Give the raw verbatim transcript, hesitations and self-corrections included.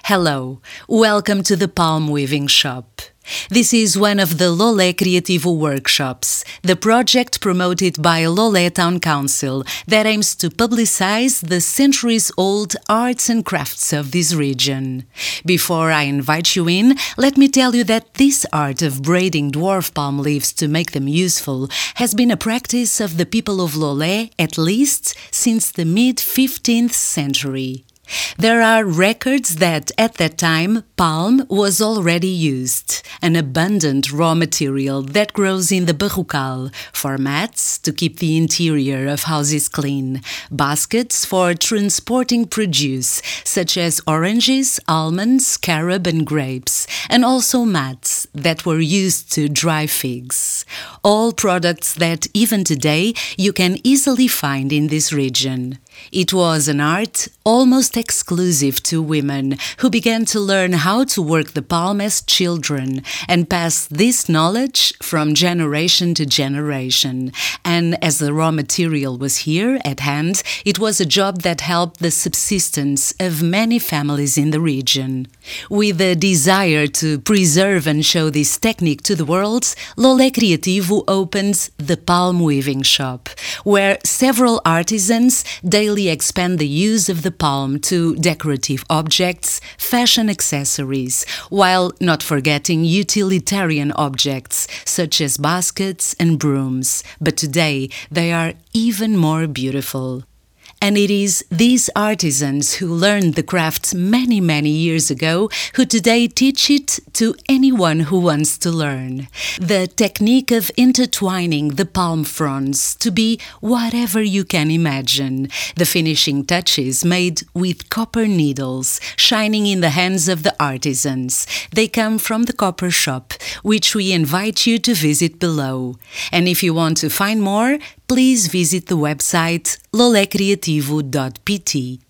Hello, welcome to the Palm Weaving Shop. This is one of the Lolé Criativo workshops, the project promoted by Lolé Town Council that aims to publicize the centuries-old arts and crafts of this region. Before I invite you in, let me tell you that this art of braiding dwarf palm leaves to make them useful has been a practice of the people of Lolé at least since the mid-fifteenth century. There are records that, at that time, palm was already used, an abundant raw material that grows in the Barrocal, for mats to keep the interior of houses clean, baskets for transporting produce, such as oranges, almonds, carob and grapes, and also mats that were used to dry figs. All products that, even today, you can easily find in this region. It was an art almost exclusive to women, who began to learn how to work the palm as children and passed this knowledge from generation to generation. And as the raw material was here at hand, it was a job that helped the subsistence of many families in the region. With a desire to preserve and show this technique to the world, Lolé Criativo opens the Palm Weaving Shop, where several artisans daily expand the use of the palm to decorative objects, fashion accessories, while not forgetting utilitarian objects such as baskets and brooms. But today they are even more beautiful. And it is these artisans who learned the craft many, many years ago who today teach it to anyone who wants to learn. The technique of intertwining the palm fronds to be whatever you can imagine. The finishing touches made with copper needles, shining in the hands of the artisans. They come from the Copper Shop, which we invite you to visit below. And if you want to find more, please visit the website lolé criativo dot p t.